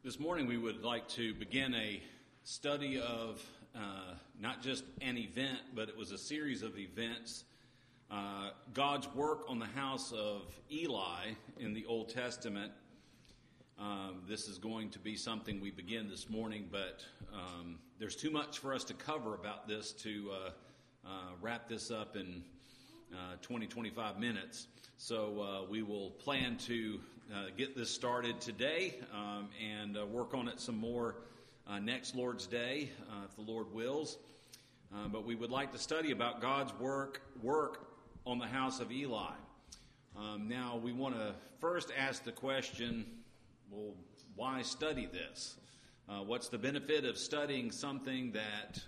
This morning we would like to begin a study of not just an event, but it was a series of events. God's work on the house of Eli in the Old Testament. This is going to be something we begin this morning, but there's too much for us to cover about this to wrap this up in 20-25 minutes. So we will plan to get this started today and work on it some more next Lord's Day, if the Lord wills. But we would like to study about God's work on the house of Eli. Now, we want to first ask the question, well, why study this? What's the benefit of studying something that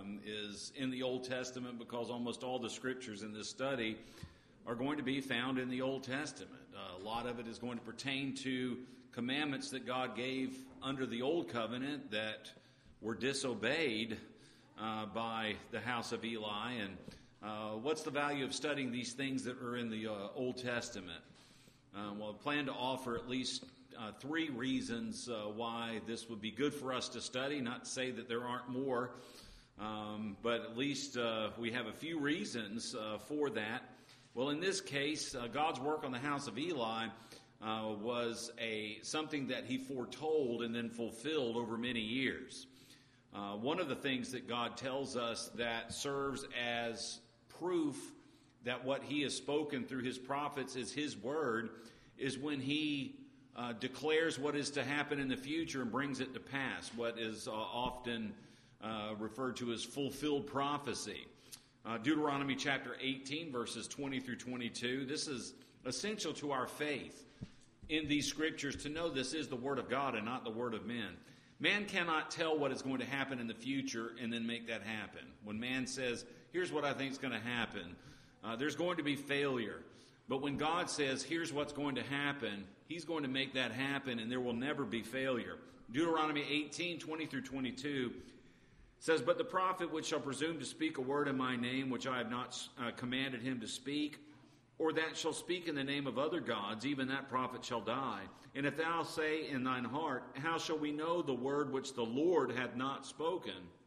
is in the Old Testament? Because almost all the scriptures in this study are going to be found in the Old Testament. A lot of it is going to pertain to commandments that God gave under the Old Covenant that were disobeyed by the house of Eli. And what's the value of studying these things that are in the Old Testament? Well, I plan to offer at least three reasons why this would be good for us to study. Not to say that there aren't more, but at least we have a few reasons for that. Well, in this case, God's work on the house of Eli was something that he foretold and then fulfilled over many years. One of the things that God tells us that serves as proof that what he has spoken through his prophets is his word is when he declares what is to happen in the future and brings it to pass, what is often referred to as fulfilled prophecy. Deuteronomy chapter 18, verses 20 through 22. This is essential to our faith in these scriptures to know this is the word of God and not the word of men. Man cannot tell what is going to happen in the future and then make that happen. When man says, here's what I think is going to happen, there's going to be failure. But when God says, here's what's going to happen, he's going to make that happen and there will never be failure. Deuteronomy 18, 20 through 22 says, but the prophet which shall presume to speak a word in my name, which I have not commanded him to speak, or that shall speak in the name of other gods, even that prophet shall die. And if thou say in thine heart, how shall we know the word which the Lord hath not spoken?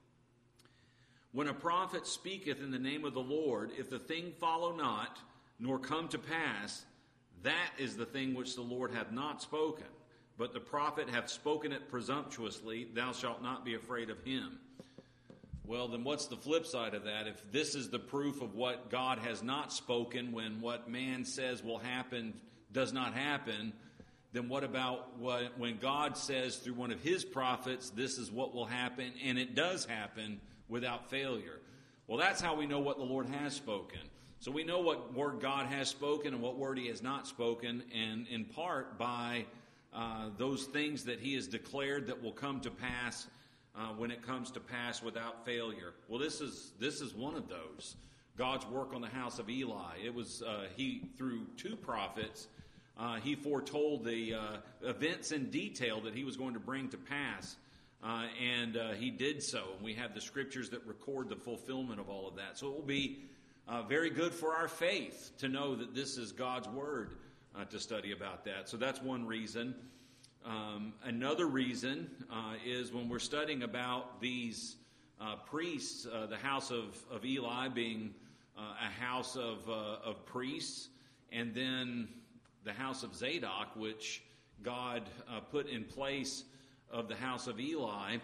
When a prophet speaketh in the name of the Lord, if the thing follow not, nor come to pass, that is the thing which the Lord hath not spoken. But the prophet hath spoken it presumptuously, thou shalt not be afraid of him. Well, then what's the flip side of that? If this is the proof of what God has not spoken, when what man says will happen does not happen, then what about when God says through one of his prophets, this is what will happen, and it does happen without failure? Well, that's how we know what the Lord has spoken. So we know what word God has spoken and what word he has not spoken, and in part by those things that he has declared that will come to pass when it comes to pass without failure. Well, this is one of those. God's work on the house of Eli. It was he through two prophets. He foretold the events in detail that he was going to bring to pass, and he did so. And we have the scriptures that record the fulfillment of all of that. So it will be very good for our faith to know that this is God's word to study about that. So that's one reason. Another reason is when we're studying about these priests, the house of Eli being a house of priests, and then the house of Zadok, which God put in place of the house of Eli.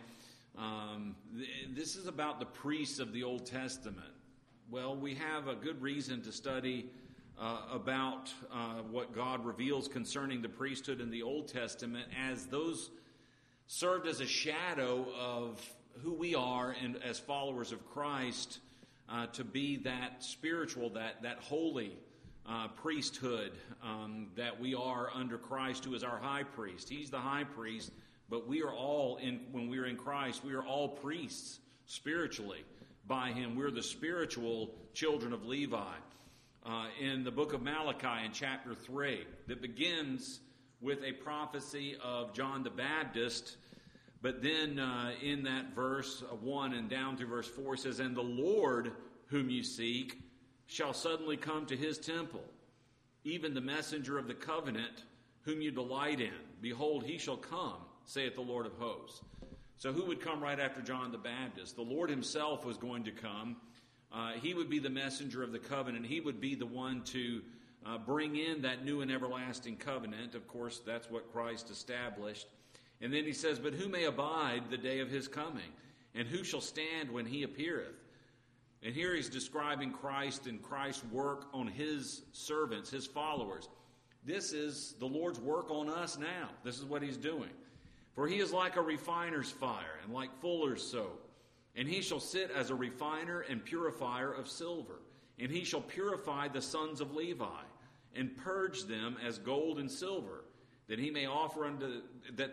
This is about the priests of the Old Testament. Well, we have a good reason to study about what God reveals concerning the priesthood in the Old Testament, as those served as a shadow of who we are and as followers of Christ, to be that spiritual, that holy priesthood that we are under Christ, who is our high priest. He's the high priest, but we are all, when we're in Christ, we are all priests spiritually by him. We're the spiritual children of Levi. In the book of Malachi in chapter 3, that begins with a prophecy of John the Baptist, but then in that verse 1 and down through verse 4 says, and the Lord whom you seek shall suddenly come to his temple, even the messenger of the covenant whom you delight in. Behold, he shall come, saith the Lord of hosts. So who would come right after John the Baptist? The Lord himself was going to come. He would be the messenger of the covenant. He would be the one to bring in that new and everlasting covenant. Of course, that's what Christ established. And then he says, but who may abide the day of his coming? And who shall stand when he appeareth? And here he's describing Christ and Christ's work on his servants, his followers. This is the Lord's work on us now. This is what he's doing. For he is like a refiner's fire and like fuller's soap. And he shall sit as a refiner and purifier of silver. And he shall purify the sons of Levi and purge them as gold and silver, that they may offer unto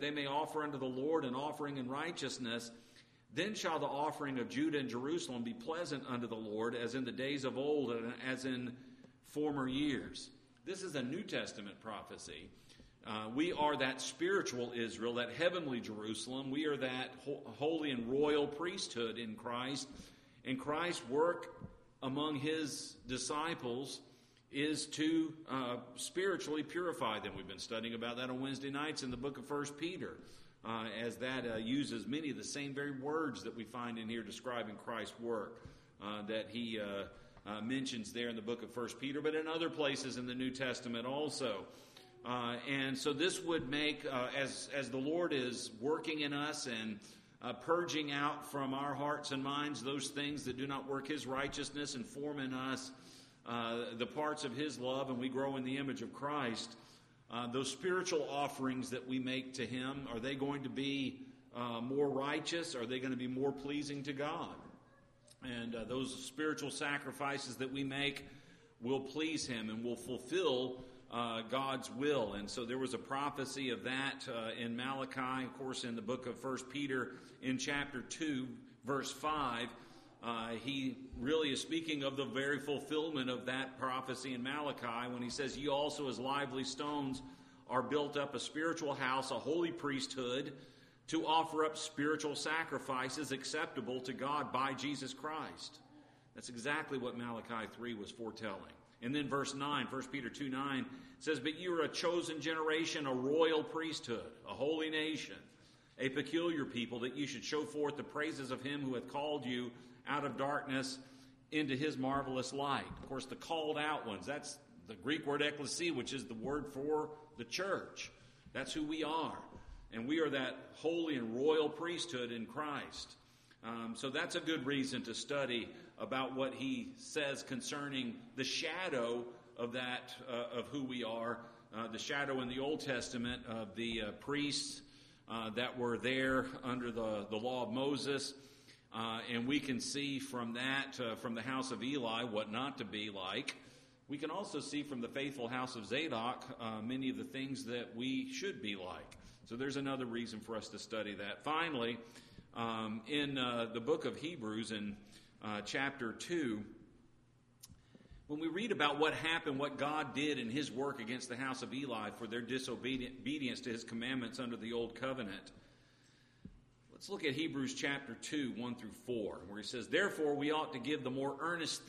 the Lord an offering in righteousness. Then shall the offering of Judah and Jerusalem be pleasant unto the Lord, as in the days of old and as in former years. This is a New Testament prophecy. We are that spiritual Israel, that heavenly Jerusalem. We are that holy and royal priesthood in Christ. And Christ's work among his disciples is to spiritually purify them. We've been studying about that on Wednesday nights in the book of 1 Peter, as that uses many of the same very words that we find in here describing Christ's work that he mentions there in the book of 1 Peter, but in other places in the New Testament also. And so this would make, as the Lord is working in us and purging out from our hearts and minds those things that do not work his righteousness and form in us the parts of his love, and we grow in the image of Christ, those spiritual offerings that we make to him, are they going to be more righteous? Are they going to be more pleasing to God? And those spiritual sacrifices that we make will please him and will fulfill God's will. And so there was a prophecy of that in Malachi, of course, in the book of 1 Peter in chapter 2, verse 5. He really is speaking of the very fulfillment of that prophecy in Malachi when he says, ye also as lively stones are built up a spiritual house, a holy priesthood, to offer up spiritual sacrifices acceptable to God by Jesus Christ. That's exactly what Malachi 3 was foretelling. And then verse 9, 1 Peter 2:9 says, but you are a chosen generation, a royal priesthood, a holy nation, a peculiar people, that you should show forth the praises of him who hath called you out of darkness into his marvelous light. Of course, the called out ones, that's the Greek word ekklesia, which is the word for the church. That's who we are. And we are that holy and royal priesthood in Christ. So that's a good reason to study about what he says concerning the shadow of that, of who we are. The shadow in the Old Testament of the priests that were there under the law of Moses. And we can see from that, from the house of Eli, what not to be like. We can also see from the faithful house of Zadok many of the things that we should be like. So there's another reason for us to study that. Finally, in the book of Hebrews in chapter 2, when we read about what happened, what God did in his work against the house of Eli for their disobedience to his commandments under the old covenant, let's look at Hebrews chapter 2, 1 through 4, where he says, therefore we ought to give the more earnest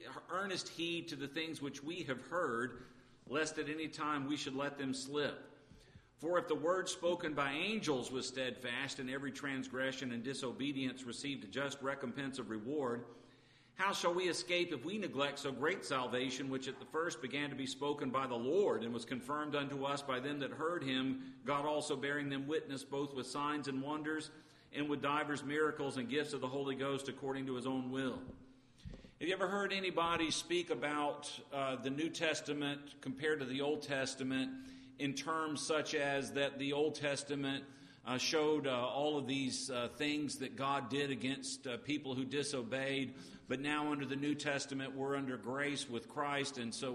heed to the things which we have heard, lest at any time we should let them slip. For if the word spoken by angels was steadfast, and every transgression and disobedience received a just recompense of reward, how shall we escape if we neglect so great salvation, which at the first began to be spoken by the Lord, and was confirmed unto us by them that heard him, God also bearing them witness both with signs and wonders, and with divers miracles and gifts of the Holy Ghost according to his own will? Have you ever heard anybody speak about the New Testament compared to the Old Testament in terms such as that the Old Testament showed all of these things that God did against people who disobeyed, but now under the New Testament we're under grace with Christ, and so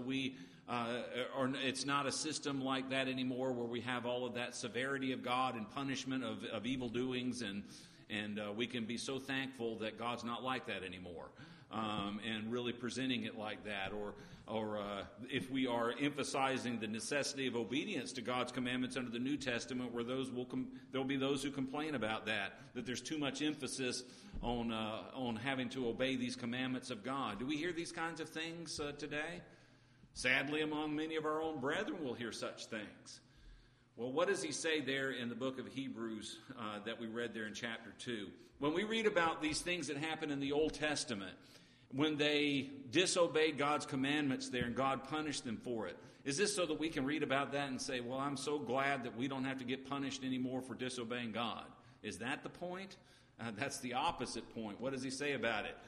it's not a system like that anymore where we have all of that severity of God and punishment of evil doings, and we can be so thankful that God's not like that anymore, and really presenting it like that, or if we are emphasizing the necessity of obedience to God's commandments under the New Testament, where there'll be those who complain about that there's too much emphasis on having to obey these commandments of God. Do we hear these kinds of things today? Sadly, among many of our own brethren, we'll hear such things. Well, what does he say there in the book of Hebrews that we read there in chapter 2? When we read about these things that happen in the Old Testament, when they disobeyed God's commandments there and God punished them for it, is this so that we can read about that and say, well, I'm so glad that we don't have to get punished anymore for disobeying God? Is that the point? That's the opposite point. What does he say about it?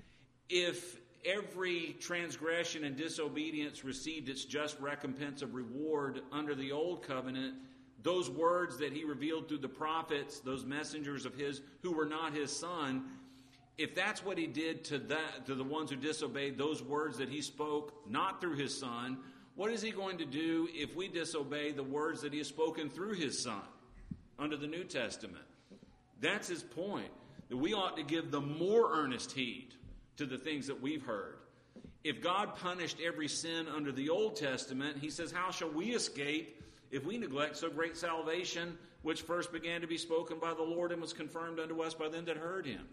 If every transgression and disobedience received its just recompense of reward under the old covenant, those words that he revealed through the prophets, those messengers of his who were not his son, if that's what he did to the ones who disobeyed, those words that he spoke not through his son, what is he going to do if we disobey the words that he has spoken through his son under the New Testament? That's his point, that we ought to give the more earnest heed to the things that we've heard. If God punished every sin under the Old Testament, he says, how shall we escape if we neglect so great salvation, which first began to be spoken by the Lord and was confirmed unto us by them that heard him?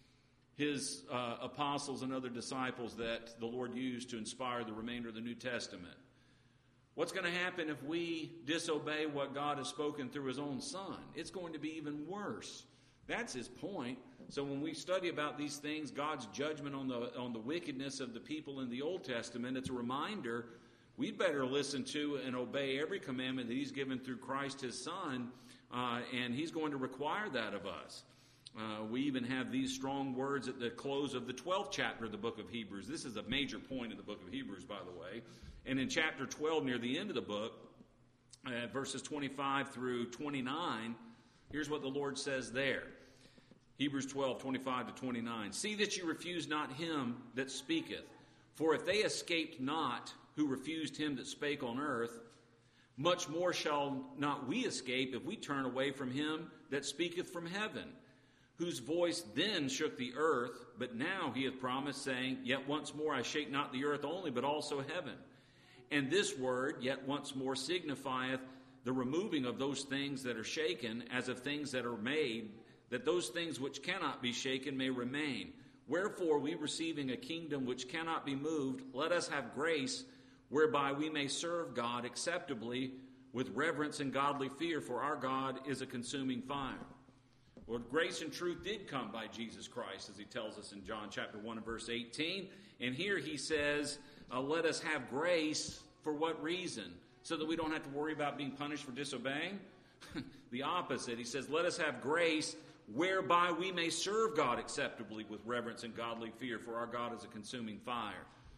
His apostles and other disciples that the Lord used to inspire the remainder of the New Testament. What's going to happen if we disobey what God has spoken through his own son? It's going to be even worse. That's his point. So when we study about these things, God's judgment on the wickedness of the people in the Old Testament, it's a reminder we better listen to and obey every commandment that he's given through Christ his son, and he's going to require that of us. We even have these strong words at the close of the 12th chapter of the book of Hebrews. This is a major point in the book of Hebrews, by the way. And in chapter 12, near the end of the book, verses 25 through 29, here's what the Lord says there. Hebrews 12, 25 to 29. See that you refuse not him that speaketh. For if they escaped not who refused him that spake on earth, much more shall not we escape if we turn away from him that speaketh from heaven, whose voice then shook the earth, but now he hath promised, saying, Yet once more I shake not the earth only, but also heaven. And this word, yet once more, signifieth the removing of those things that are shaken, as of things that are made, that those things which cannot be shaken may remain. Wherefore, we receiving a kingdom which cannot be moved, let us have grace, whereby we may serve God acceptably with reverence and godly fear, for our God is a consuming fire. Well, grace and truth did come by Jesus Christ, as he tells us in John chapter 1 and verse 18. And here he says, let us have grace for what reason? So that we don't have to worry about being punished for disobeying? The opposite. He says, let us have grace whereby we may serve God acceptably with reverence and godly fear, for our God is a consuming fire.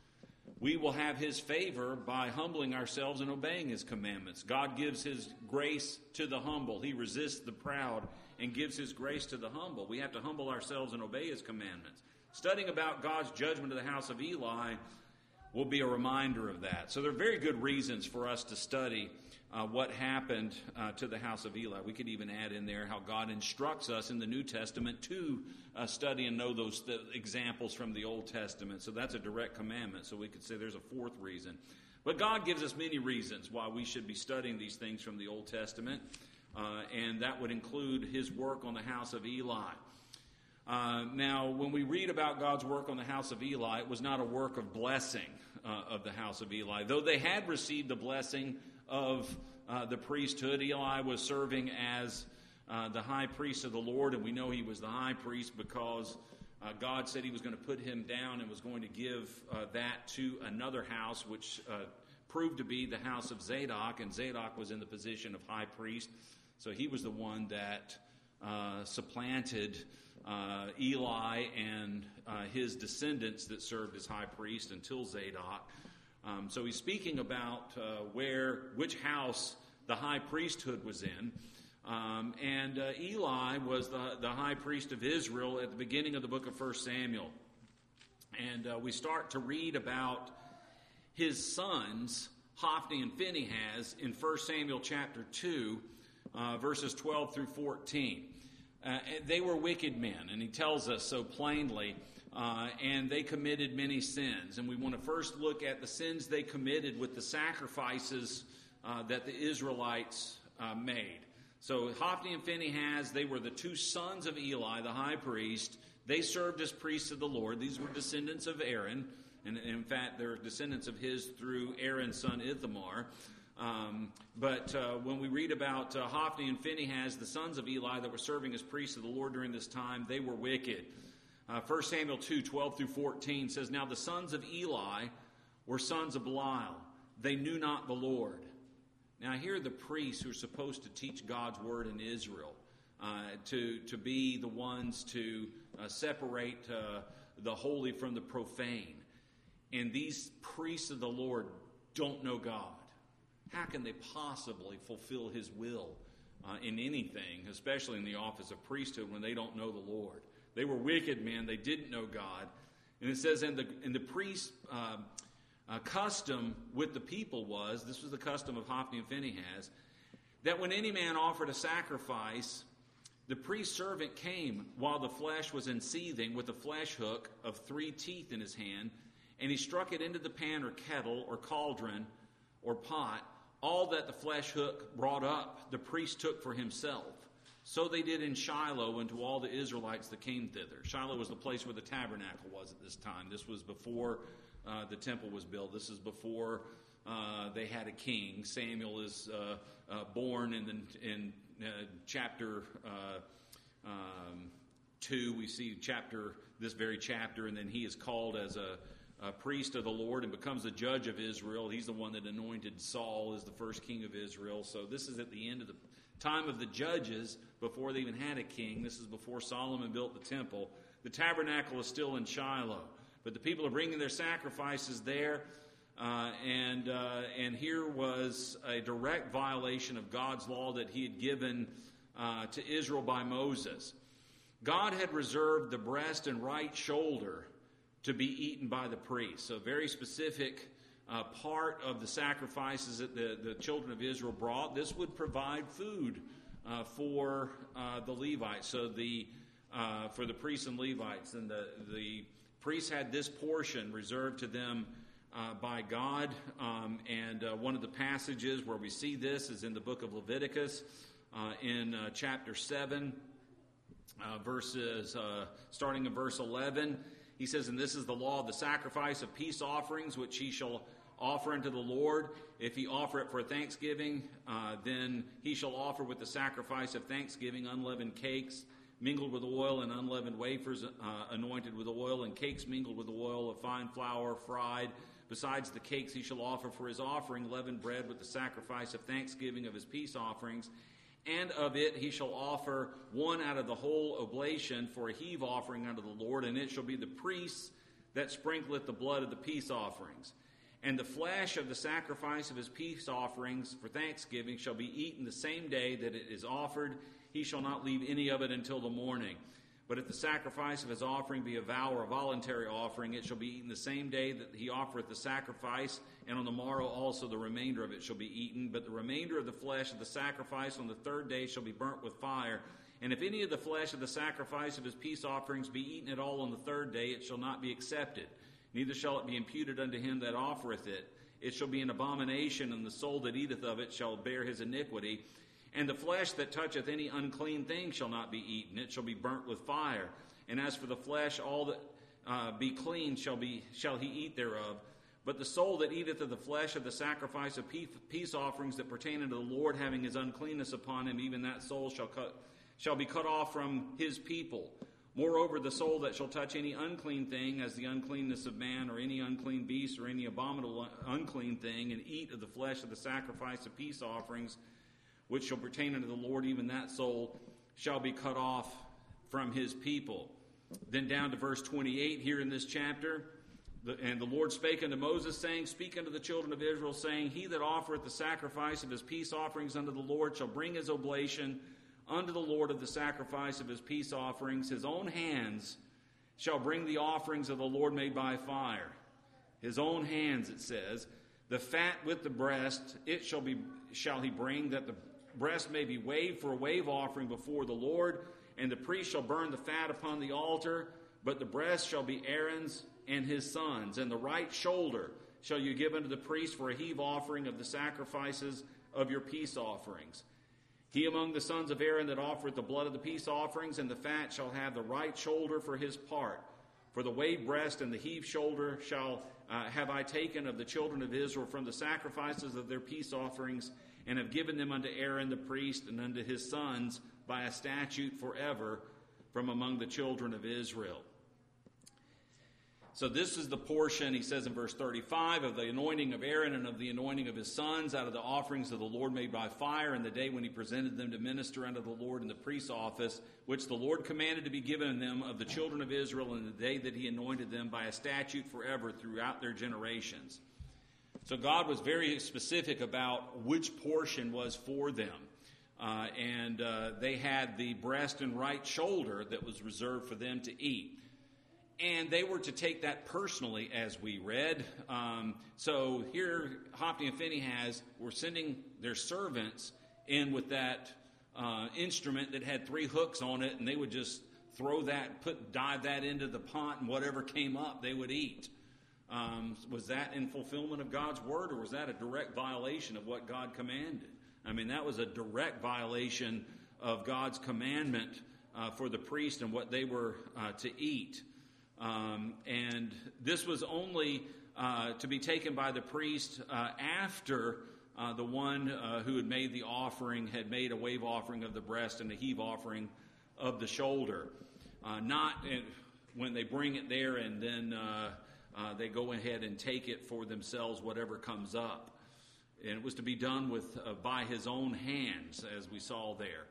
We will have his favor by humbling ourselves and obeying his commandments. God gives his grace to the humble. He resists the proud and gives his grace to the humble. We have to humble ourselves and obey his commandments. Studying about God's judgment of the house of Eli will be a reminder of that. So there are very good reasons for us to study what happened to the house of Eli. We could even add in there how God instructs us in the New Testament to study and know those examples from the Old Testament. So that's a direct commandment. So we could say there's a fourth reason. But God gives us many reasons why we should be studying these things from the Old Testament. And that would include his work on the house of Eli. Now, when we read about God's work on the house of Eli, it was not a work of blessing of the house of Eli. Though they had received the blessing of the priesthood, Eli was serving as the high priest of the Lord, and we know he was the high priest because God said he was going to put him down and was going to give that to another house, which proved to be the house of Zadok, and Zadok was in the position of high priest, so he was the one that supplanted Eli and his descendants that served as high priest until Zadok. So he's speaking about which house the high priesthood was in. And Eli was the high priest of Israel at the beginning of the book of 1 Samuel. And we start to read about his sons, Hophni and Phinehas, in 1 Samuel chapter 2, verses 12 through 14. They were wicked men, and he tells us so plainly, and they committed many sins. And we want to first look at the sins they committed with the sacrifices that the Israelites made. So Hophni and Phinehas, they were the two sons of Eli, the high priest. They served as priests of the Lord. These were descendants of Aaron, and in fact, they're descendants of his through Aaron's son Ithamar. But when we read about Hophni and Phinehas, the sons of Eli that were serving as priests of the Lord during this time, they were wicked. 1 Samuel 2:12 through 14 says, "Now the sons of Eli were sons of Belial. They knew not the Lord." Now here are the priests who are supposed to teach God's word in Israel, to be the ones to separate the holy from the profane. And these priests of the Lord don't know God. How can they possibly fulfill his will in anything, especially in the office of priesthood, when they don't know the Lord? They were wicked men. They didn't know God. And it says, in the priest's custom with the people was, this was the custom of Hophni and Phinehas, that when any man offered a sacrifice, the priest's servant came while the flesh was in seething with a flesh hook of 3 teeth in his hand, and he struck it into the pan or kettle or cauldron or pot. All that the flesh hook brought up, the priest took for himself. So they did in Shiloh and to all the Israelites that came thither. Shiloh was the place where the tabernacle was at this time. This was before the temple was built. This is before they had a king. Samuel is born in chapter 2. We see this very chapter, and then he is called as a priest of the Lord and becomes the judge of Israel. He's the one that anointed Saul as the first king of Israel. So this is at the end of the time of the judges, before they even had a king. This is before Solomon built the temple. The tabernacle is still in Shiloh, but the people are bringing their sacrifices there, and here was a direct violation of God's law that he had given to Israel by Moses. God had reserved the breast and right shoulder to be eaten by the priest. So a very specific part of the sacrifices that the children of Israel brought. This would provide food for the Levites, so for the priests and Levites. And the priests had this portion reserved to them by God. And one of the passages where we see this is in the book of Leviticus in chapter 7, starting in verse 11. He says, "And this is the law of the sacrifice of peace offerings, which he shall offer unto the Lord. If he offer it for thanksgiving, then he shall offer with the sacrifice of thanksgiving unleavened cakes mingled with oil, and unleavened wafers anointed with oil, and cakes mingled with oil of fine flour fried. Besides the cakes he shall offer for his offering leavened bread with the sacrifice of thanksgiving of his peace offerings. And of it he shall offer one out of the whole oblation for a heave offering unto the Lord, and it shall be the priest that sprinkleth the blood of the peace offerings. And the flesh of the sacrifice of his peace offerings for thanksgiving shall be eaten the same day that it is offered. He shall not leave any of it until the morning. But if the sacrifice of his offering be a vow or a voluntary offering, it shall be eaten the same day that he offereth the sacrifice, and on the morrow also the remainder of it shall be eaten. But the remainder of the flesh of the sacrifice on the 3rd day shall be burnt with fire. And if any of the flesh of the sacrifice of his peace offerings be eaten at all on the 3rd day, it shall not be accepted. Neither shall it be imputed unto him that offereth it. It shall be an abomination, and the soul that eateth of it shall bear his iniquity. And the flesh that toucheth any unclean thing shall not be eaten. It shall be burnt with fire. And as for the flesh, all that be clean shall he eat thereof. But the soul that eateth of the flesh of the sacrifice of peace offerings that pertain unto the Lord, having his uncleanness upon him, even that soul shall be cut off from his people. Moreover, the soul that shall touch any unclean thing, as the uncleanness of man, or any unclean beast, or any abominable unclean thing, and eat of the flesh of the sacrifice of peace offerings, which shall pertain unto the Lord, even that soul shall be cut off from his people." Then down to verse 28 here in this chapter. "And the Lord spake unto Moses, saying, Speak unto the children of Israel, saying, He that offereth the sacrifice of his peace offerings unto the Lord shall bring his oblation unto the Lord of the sacrifice of his peace offerings. His own hands shall bring the offerings of the Lord made by fire." His own hands, it says. "The fat with the breast, it shall he bring, that the breast may be waved for a wave offering before the Lord. And the priest shall burn the fat upon the altar, but the breast shall be Aaron's and his sons. And the right shoulder shall you give unto the priest for a heave offering of the sacrifices of your peace offerings. He among the sons of Aaron that offereth the blood of the peace offerings and the fat shall have the right shoulder for his part. For the wave breast and the heave shoulder have I taken of the children of Israel from the sacrifices of their peace offerings, and have given them unto Aaron the priest and unto his sons by a statute forever from among the children of Israel. So this is the portion, he says in verse 35, of the anointing of Aaron and of the anointing of his sons out of the offerings of the Lord made by fire in the day when he presented them to minister unto the Lord in the priest's office, which the Lord commanded to be given them of the children of Israel in the day that he anointed them by a statute forever throughout their generations. So God was very specific about which portion was for them. And they had the breast and right shoulder that was reserved for them to eat. And they were to take that personally, as we read. So here, Hophni and Phinehas were sending their servants in with that instrument that had 3 hooks on it, and they would just throw that, dive that into the pot, and whatever came up, they would eat. Was that in fulfillment of God's word, or was that a direct violation of what God commanded? I mean, that was a direct violation of God's commandment for the priest and what they were to eat. And this was only to be taken by the priest after the one who had made the offering had made a wave offering of the breast and a heave offering of the shoulder. Not when they bring it there and then they go ahead and take it for themselves, whatever comes up. And it was to be done by his own hands, as we saw there.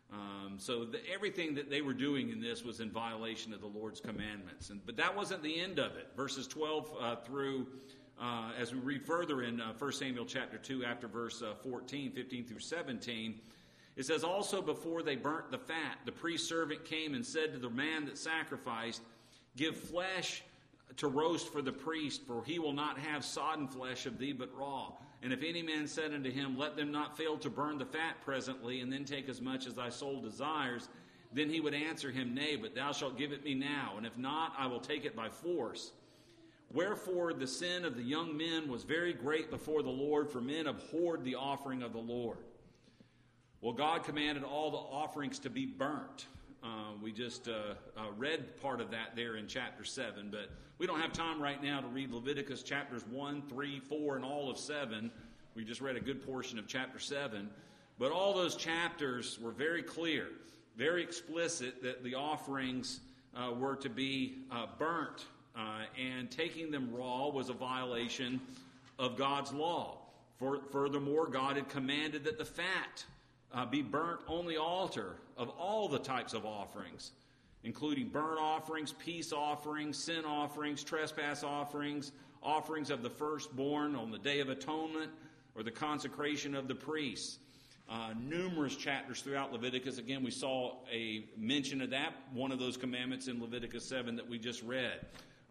So everything that they were doing in this was in violation of the Lord's commandments. But that wasn't the end of it. Verses 12 through, as we read further in 1 Samuel chapter 2, after verse 14, 15 through 17, it says, Also before they burnt the fat, the priest's servant came and said to the man that sacrificed, Give flesh to roast for the priest, for he will not have sodden flesh of thee, but raw. And if any man said unto him, Let them not fail to burn the fat presently, and then take as much as thy soul desires, then he would answer him, Nay, but thou shalt give it me now, and if not, I will take it by force. Wherefore the sin of the young men was very great before the Lord, for men abhorred the offering of the Lord. Well, God commanded all the offerings to be burnt. We just read part of that there in chapter 7, but we don't have time right now to read Leviticus chapters 1, 3, 4, and all of 7. We just read a good portion of chapter 7. But all those chapters were very clear, very explicit that the offerings were to be burnt, and taking them raw was a violation of God's law. Furthermore, God had commanded that the fat be burnt on the altar of all the types of offerings, including burnt offerings, peace offerings, sin offerings, trespass offerings, offerings of the firstborn on the Day of Atonement, or the consecration of the priests. Numerous chapters throughout Leviticus. Again, we saw a mention of that, one of those commandments in Leviticus 7 that we just read.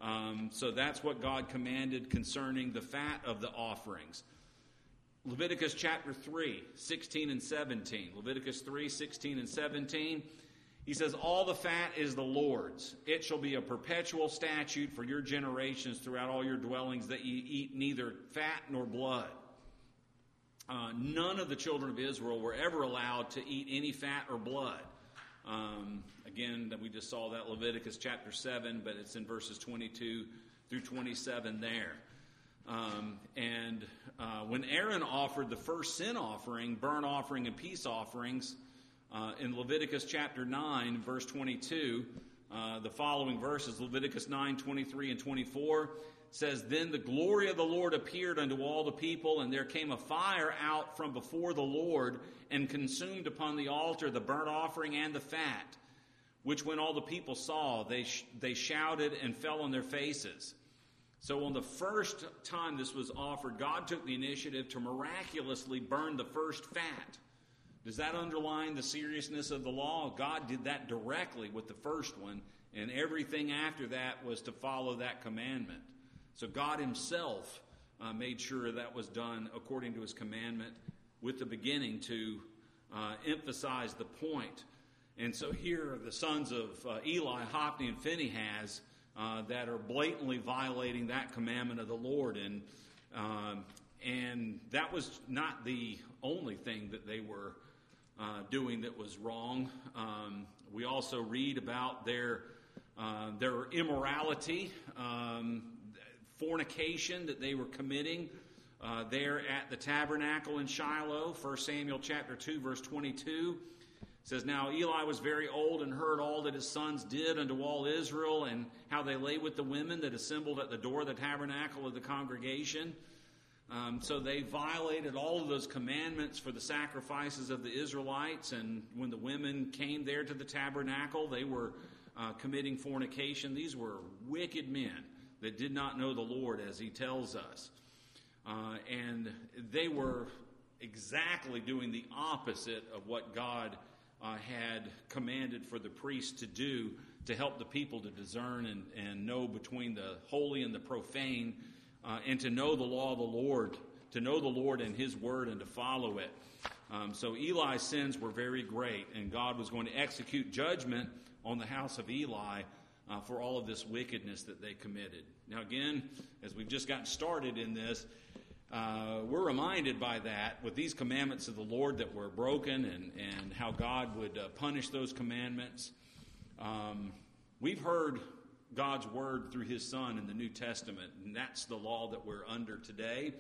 So that's what God commanded concerning the fat of the offerings. Leviticus chapter 3, 16 and 17. Leviticus 3, 16 and 17. He says, All the fat is the Lord's. It shall be a perpetual statute for your generations throughout all your dwellings, that ye eat neither fat nor blood. None of the children of Israel were ever allowed to eat any fat or blood. Again, we just saw that Leviticus chapter 7, but it's in verses 22 through 27 there. When Aaron offered the first sin offering, burnt offering, and peace offerings, in Leviticus chapter 9, verse 22, the following verses, Leviticus 9, 23 and 24, says, Then the glory of the Lord appeared unto all the people, and there came a fire out from before the Lord, and consumed upon the altar the burnt offering and the fat, which when all the people saw, they shouted and fell on their faces. So on the first time this was offered, God took the initiative to miraculously burn the first fat. Does that underline the seriousness of the law? God did that directly with the first one, and everything after that was to follow that commandment. So God himself made sure that was done according to his commandment with the beginning to emphasize the point. And so here are the sons of Eli, Hophni, and Phinehas that are blatantly violating that commandment of the Lord. And that was not the only thing that they were doing that was wrong. We also read about their their immorality, fornication that they were committing there at the tabernacle in Shiloh. 1 Samuel chapter 2, verse 22 says, "Now Eli was very old and heard all that his sons did unto all Israel, and how they lay with the women that assembled at the door of the tabernacle of the congregation." So they violated all of those commandments for the sacrifices of the Israelites, and when the women came there to the tabernacle, they were committing fornication. These were wicked men that did not know the Lord, as he tells us. And they were exactly doing the opposite of what God had commanded for the priests to do to help the people to discern and know between the holy and the profane, and to know the law of the Lord, to know the Lord and his word and to follow it. So Eli's sins were very great, and God was going to execute judgment on the house of Eli for all of this wickedness that they committed. Now again, as we've just gotten started in this, we're reminded by that with these commandments of the Lord that were broken, and how God would punish those commandments. We've heard God's word through his Son in the New Testament, and that's the law that we're under today.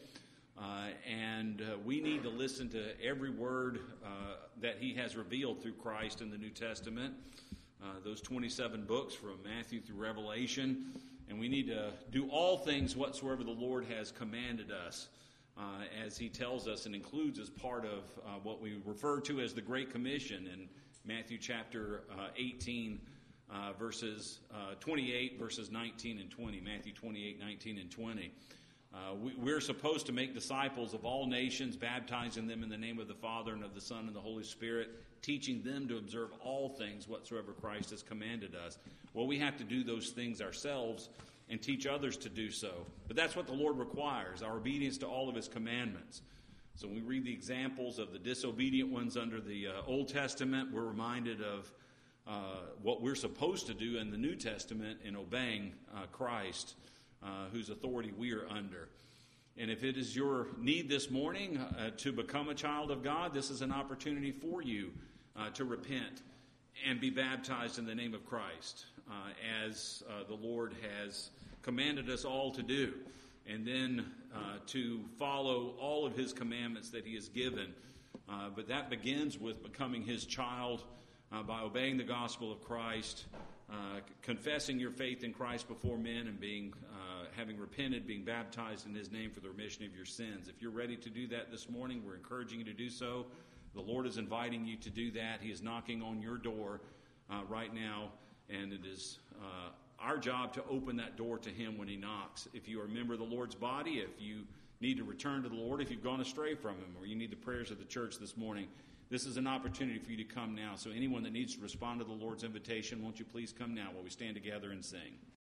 And we need to listen to every word that he has revealed through Christ in the New Testament, those 27 books from Matthew through Revelation. And we need to do all things whatsoever the Lord has commanded us, as he tells us and includes as part of what we refer to as the Great Commission in Matthew chapter 18, verses 28, verses 19 and 20. Matthew 28, 19 and 20. We're supposed to make disciples of all nations, baptizing them in the name of the Father and of the Son and the Holy Spirit, teaching them to observe all things whatsoever Christ has commanded us. Well, we have to do those things ourselves and teach others to do so. But that's what the Lord requires, our obedience to all of his commandments. So when we read the examples of the disobedient ones under the Old Testament, we're reminded of what we're supposed to do in the New Testament in obeying Christ, whose authority we are under. And if it is your need this morning to become a child of God, this is an opportunity for you to repent and be baptized in the name of Christ, as the Lord has commanded us all to do, and then to follow all of his commandments that he has given. But that begins with becoming his child by obeying the gospel of Christ, confessing your faith in Christ before men, and having repented, being baptized in his name for the remission of your sins. If you're ready to do that this morning, we're encouraging you to do so. The Lord is inviting you to do that. He is knocking on your door right now, and it is our job to open that door to him when he knocks. If you are a member of the Lord's body, if you need to return to the Lord, if you've gone astray from him, or you need the prayers of the church this morning, this is an opportunity for you to come now. So anyone that needs to respond to the Lord's invitation, won't you please come now while we stand together and sing.